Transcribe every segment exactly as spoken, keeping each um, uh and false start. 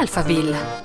Alphaville.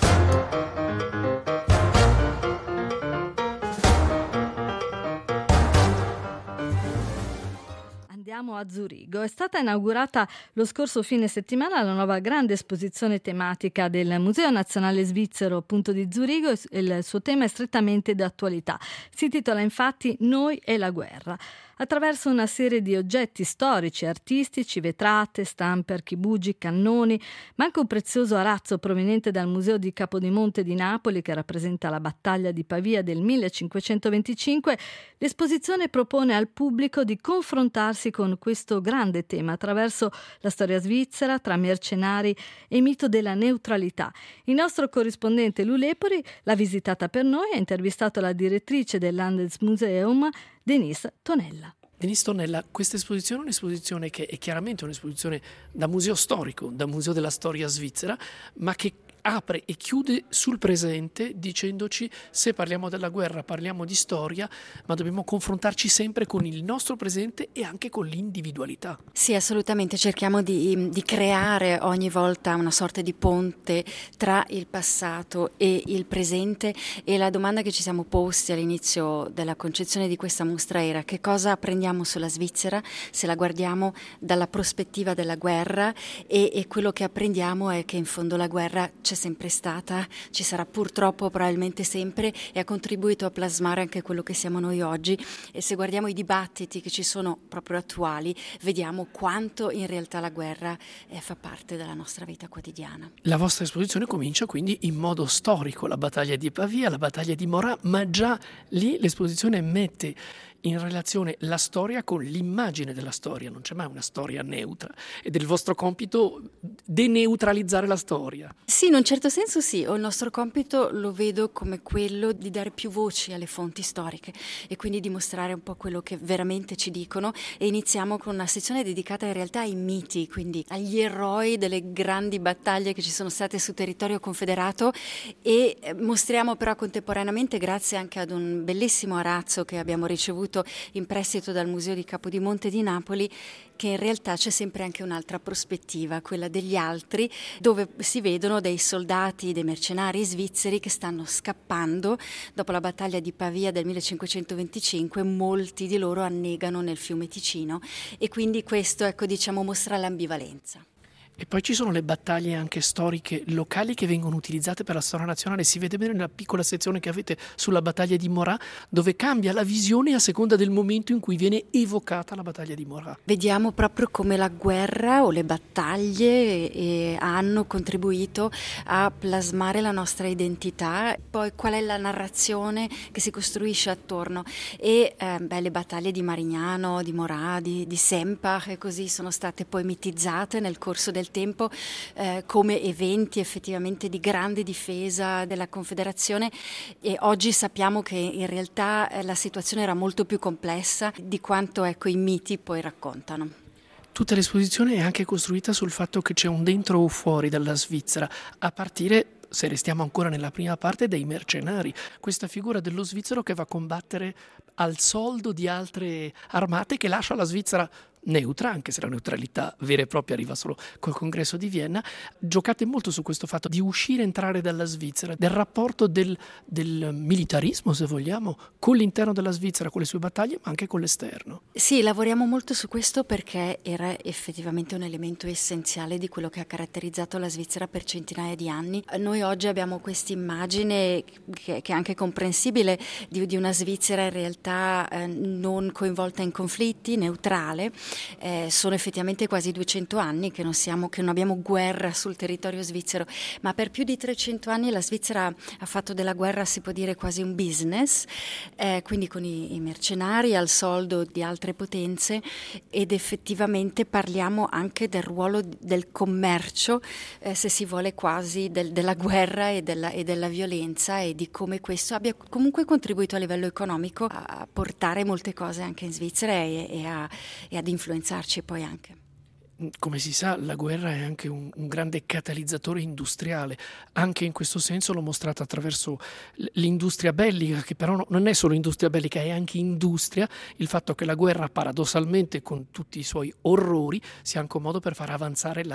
Andiamo a Zurigo. È stata inaugurata lo scorso fine settimana la nuova grande esposizione tematica del Museo Nazionale Svizzero appunto di Zurigo e il suo tema è strettamente d'attualità. Si intitola infatti Noi e la guerra. Attraverso una serie di oggetti storici, artistici, vetrate, stampe, archibugi, cannoni, ma anche un prezioso arazzo proveniente dal Museo di Capodimonte di Napoli che rappresenta la battaglia di Pavia del millecinquecentoventicinque, l'esposizione propone al pubblico di confrontarsi con questo grande tema attraverso la storia svizzera, tra mercenari e mito della neutralità. Il nostro corrispondente Lu Lepori l'ha visitata per noi e ha intervistato la direttrice del Landesmuseum, Denise Tonella. Denise Tonella, questa esposizione è un'esposizione che è chiaramente un'esposizione da museo storico, da museo della storia svizzera, ma che apre e chiude sul presente dicendoci se parliamo della guerra parliamo di storia, ma dobbiamo confrontarci sempre con il nostro presente e anche con l'individualità. Sì, assolutamente, cerchiamo di, di creare ogni volta una sorta di ponte tra il passato e il presente e la domanda che ci siamo posti all'inizio della concezione di questa mostra era: che cosa apprendiamo sulla Svizzera se la guardiamo dalla prospettiva della guerra, e, e quello che apprendiamo è che in fondo la guerra c'è sempre stata, ci sarà purtroppo probabilmente sempre e ha contribuito a plasmare anche quello che siamo noi oggi. E se guardiamo i dibattiti che ci sono proprio attuali, vediamo quanto in realtà la guerra eh, fa parte della nostra vita quotidiana. La vostra esposizione comincia quindi in modo storico, la battaglia di Pavia, la battaglia di Morat, ma già lì l'esposizione mette in relazione la storia con l'immagine della storia, non c'è mai una storia neutra ed è il vostro compito deneutralizzare la storia. Sì, in un certo senso sì, o il nostro compito lo vedo come quello di dare più voci alle fonti storiche e quindi di mostrare un po' quello che veramente ci dicono, e iniziamo con una sezione dedicata in realtà ai miti, quindi agli eroi delle grandi battaglie che ci sono state sul territorio confederato, e mostriamo però contemporaneamente, grazie anche ad un bellissimo arazzo che abbiamo ricevuto in prestito dal Museo di Capodimonte di Napoli, che in realtà c'è sempre anche un'altra prospettiva, quella degli altri, dove si vedono dei soldati, dei mercenari svizzeri che stanno scappando dopo la battaglia di Pavia del millecinquecentoventicinque. Molti di loro annegano nel fiume Ticino e quindi questo, ecco, diciamo, mostra l'ambivalenza. E poi ci sono le battaglie anche storiche locali che vengono utilizzate per la storia nazionale. Si vede bene nella piccola sezione che avete sulla battaglia di Morat, dove cambia la visione a seconda del momento in cui viene evocata la battaglia di Morat. Vediamo proprio come la guerra o le battaglie eh, hanno contribuito a plasmare la nostra identità, poi qual è la narrazione che si costruisce attorno. E eh, beh, le battaglie di Marignano, di Morat, di, di Sempach e così sono state poi mitizzate nel corso del tempo eh, come eventi effettivamente di grande difesa della Confederazione, e oggi sappiamo che in realtà eh, la situazione era molto più complessa di quanto, ecco, i miti poi raccontano. Tutta l'esposizione è anche costruita sul fatto che c'è un dentro o fuori dalla Svizzera, a partire, se restiamo ancora nella prima parte, dei mercenari. Questa figura dello svizzero che va a combattere al soldo di altre armate, che lascia la Svizzera neutra, anche se la neutralità vera e propria arriva solo col congresso di Vienna. Giocate molto su questo fatto di uscire e entrare dalla Svizzera, del rapporto del, del militarismo, se vogliamo, con l'interno della Svizzera, con le sue battaglie, ma anche con l'esterno. Sì, lavoriamo molto su questo perché era effettivamente un elemento essenziale di quello che ha caratterizzato la Svizzera per centinaia di anni. Noi oggi abbiamo questa immagine che, che è anche comprensibile di, di una Svizzera in realtà eh, non coinvolta in conflitti, neutrale. Eh, sono effettivamente quasi duecento anni che non, siamo, che non abbiamo guerra sul territorio svizzero, ma per più di trecento anni la Svizzera ha fatto della guerra, si può dire, quasi un business, eh, quindi con i, i mercenari al soldo di altre potenze, ed effettivamente parliamo anche del ruolo del commercio, eh, se si vuole, quasi del, della guerra e della, e della violenza, e di come questo abbia comunque contribuito a livello economico a portare molte cose anche in Svizzera e, e, a, e ad influenzarci poi anche. Come si sa, la guerra è anche un, un grande catalizzatore industriale. Anche in questo senso l'ho mostrato attraverso l'industria bellica, che però non è solo industria bellica, è anche industria. Il fatto che la guerra, paradossalmente, con tutti i suoi orrori, sia anche un modo per far avanzare la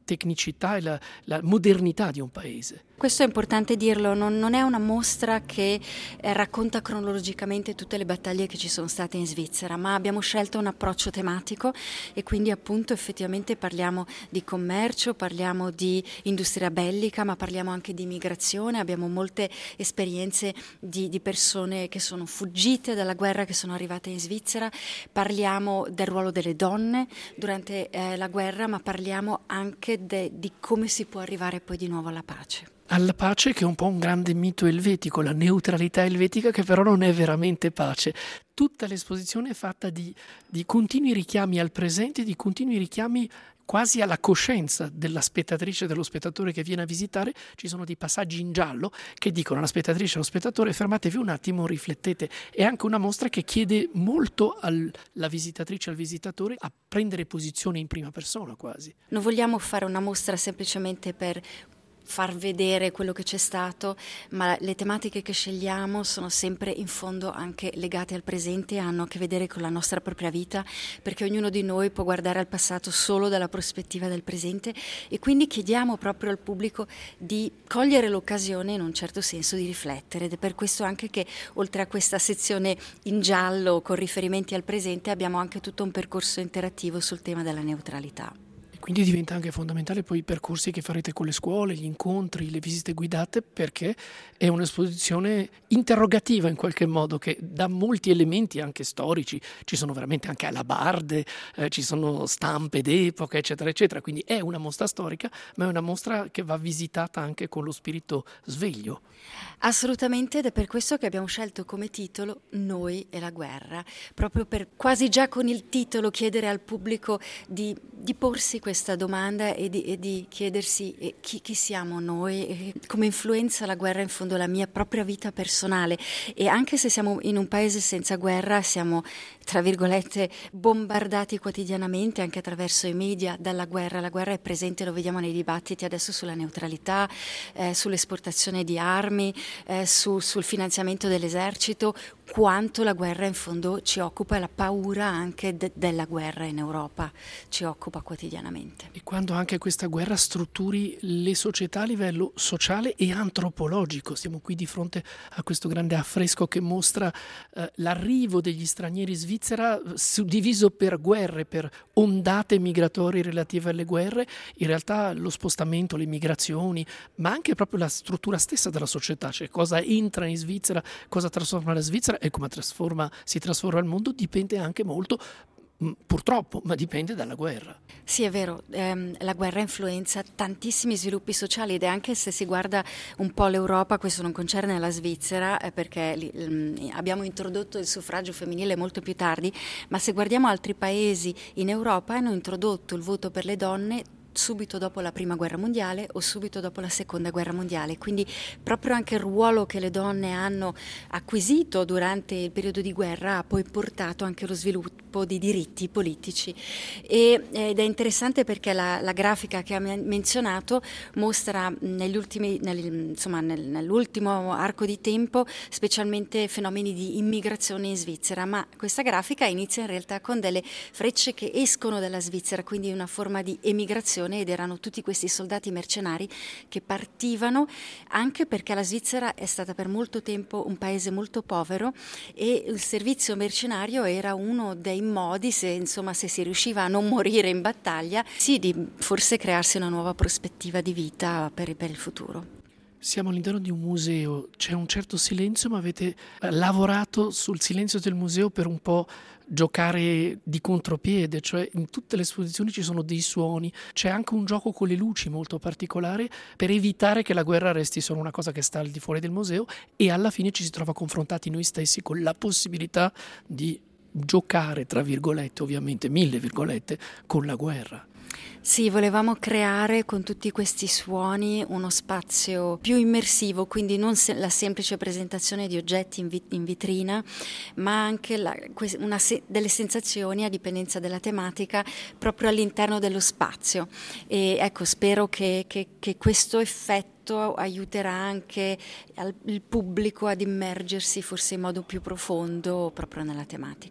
tecnicità e la, la modernità di un paese. Questo è importante dirlo, non, non è una mostra che eh, racconta cronologicamente tutte le battaglie che ci sono state in Svizzera, ma abbiamo scelto un approccio tematico e quindi appunto effettivamente parliamo di commercio, parliamo di industria bellica, ma parliamo anche di migrazione, abbiamo molte esperienze di, di persone che sono fuggite dalla guerra, che sono arrivate in Svizzera, parliamo del ruolo delle donne durante eh, la guerra, ma parliamo anche de, di come si può arrivare poi di nuovo alla pace. Alla pace, che è un po' un grande mito elvetico, la neutralità elvetica, che però non è veramente pace. Tutta l'esposizione è fatta di, di continui richiami al presente, di continui richiami quasi alla coscienza della spettatrice e dello spettatore che viene a visitare. Ci sono dei passaggi in giallo che dicono alla spettatrice e allo spettatore: fermatevi un attimo, riflettete. È anche una mostra che chiede molto alla visitatrice e al visitatore a prendere posizione in prima persona quasi. Non vogliamo fare una mostra semplicemente per far vedere quello che c'è stato, ma le tematiche che scegliamo sono sempre in fondo anche legate al presente e hanno a che vedere con la nostra propria vita, perché ognuno di noi può guardare al passato solo dalla prospettiva del presente e quindi chiediamo proprio al pubblico di cogliere l'occasione in un certo senso di riflettere, ed è per questo anche che oltre a questa sezione in giallo con riferimenti al presente abbiamo anche tutto un percorso interattivo sul tema della neutralità. Quindi diventa anche fondamentale poi i percorsi che farete con le scuole, gli incontri, le visite guidate, perché è un'esposizione interrogativa in qualche modo che dà molti elementi anche storici, ci sono veramente anche alabarde, eh, ci sono stampe d'epoca eccetera eccetera, quindi è una mostra storica ma è una mostra che va visitata anche con lo spirito sveglio. Assolutamente, ed è per questo che abbiamo scelto come titolo Noi e la guerra, proprio per quasi già con il titolo chiedere al pubblico di, di porsi questa domanda e di, e di chiedersi eh, chi, chi siamo noi, e come influenza la guerra in fondo la mia propria vita personale. E anche se siamo in un paese senza guerra, siamo tra virgolette bombardati quotidianamente anche attraverso i media dalla guerra. La guerra è presente, lo vediamo nei dibattiti adesso sulla neutralità, eh, sull'esportazione di armi, eh, su, sul finanziamento dell'esercito, quanto la guerra in fondo ci occupa e la paura anche de- della guerra in Europa ci occupa quotidianamente. E quando anche questa guerra strutturi le società a livello sociale e antropologico. Siamo qui di fronte a questo grande affresco che mostra eh, l'arrivo degli stranieri in Svizzera suddiviso per guerre, per ondate migratorie relative alle guerre. In realtà lo spostamento, le migrazioni, ma anche proprio la struttura stessa della società, cioè cosa entra in Svizzera, cosa trasforma la Svizzera e come trasforma, si trasforma il mondo, dipende anche molto, purtroppo, ma dipende dalla guerra. Sì, è vero, ehm, la guerra influenza tantissimi sviluppi sociali ed anche se si guarda un po' l'Europa, questo non concerne la Svizzera eh, perché li, l, abbiamo introdotto il suffragio femminile molto più tardi, ma se guardiamo altri paesi in Europa hanno introdotto il voto per le donne subito dopo la prima guerra mondiale o subito dopo la seconda guerra mondiale, quindi proprio anche il ruolo che le donne hanno acquisito durante il periodo di guerra ha poi portato anche allo sviluppo di diritti politici e, ed è interessante perché la, la grafica che ha menzionato mostra negli ultimi, nel, insomma, nel, nell'ultimo arco di tempo specialmente fenomeni di immigrazione in Svizzera, ma questa grafica inizia in realtà con delle frecce che escono dalla Svizzera, quindi una forma di emigrazione, ed erano tutti questi soldati mercenari che partivano anche perché la Svizzera è stata per molto tempo un paese molto povero e il servizio mercenario era uno dei modi, se insomma se si riusciva a non morire in battaglia, sì, di forse crearsi una nuova prospettiva di vita per, per il futuro. Siamo all'interno di un museo, c'è un certo silenzio, ma avete lavorato sul silenzio del museo per un po' giocare di contropiede, cioè in tutte le esposizioni ci sono dei suoni, c'è anche un gioco con le luci molto particolare per evitare che la guerra resti solo una cosa che sta al di fuori del museo e alla fine ci si trova confrontati noi stessi con la possibilità di giocare, tra virgolette, ovviamente mille virgolette, con la guerra. Sì, volevamo creare con tutti questi suoni uno spazio più immersivo, quindi non se- la semplice presentazione di oggetti in, vi- in vetrina, ma anche la, que- una se- delle sensazioni a dipendenza della tematica proprio all'interno dello spazio. E ecco, spero che, che, che questo effetto aiuterà anche al, il pubblico ad immergersi forse in modo più profondo proprio nella tematica.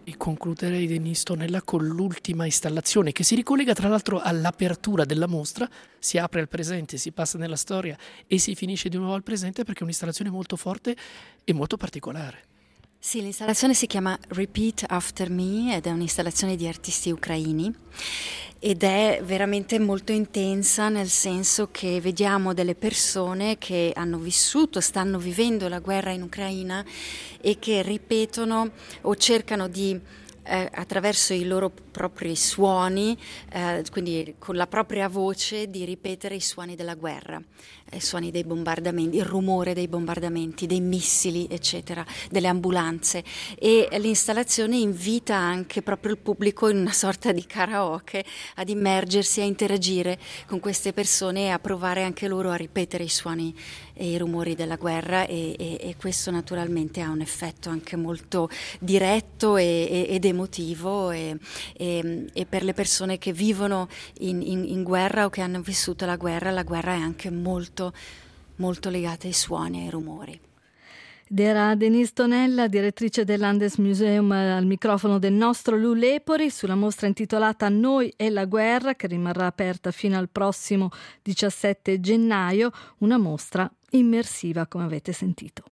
E concluderei, Denise Tonella, con l'ultima installazione che si ricollega tra l'altro all'apertura della mostra. Si apre al presente, si passa nella storia e si finisce di nuovo al presente, perché è un'installazione molto forte e molto particolare. Sì, l'installazione si chiama Repeat After Me ed è un'installazione di artisti ucraini ed è veramente molto intensa, nel senso che vediamo delle persone che hanno vissuto, stanno vivendo la guerra in Ucraina e che ripetono o cercano di Eh, attraverso i loro propri suoni, eh, quindi con la propria voce, di ripetere i suoni della guerra, i suoni dei bombardamenti, il rumore dei bombardamenti, dei missili, eccetera, delle ambulanze. E l'installazione invita anche proprio il pubblico in una sorta di karaoke ad immergersi, a interagire con queste persone e a provare anche loro a ripetere i suoni e i rumori della guerra e, e, e questo naturalmente ha un effetto anche molto diretto e, e, ed emotivo e, e, e per le persone che vivono in, in, in guerra o che hanno vissuto la guerra, la guerra è anche molto, molto legata ai suoni e ai rumori. Ed era Denise Tonella, direttrice del Landesmuseum, al microfono del nostro Lu Lepori sulla mostra intitolata Noi e la guerra, che rimarrà aperta fino al prossimo diciassette gennaio, una mostra immersiva, come avete sentito.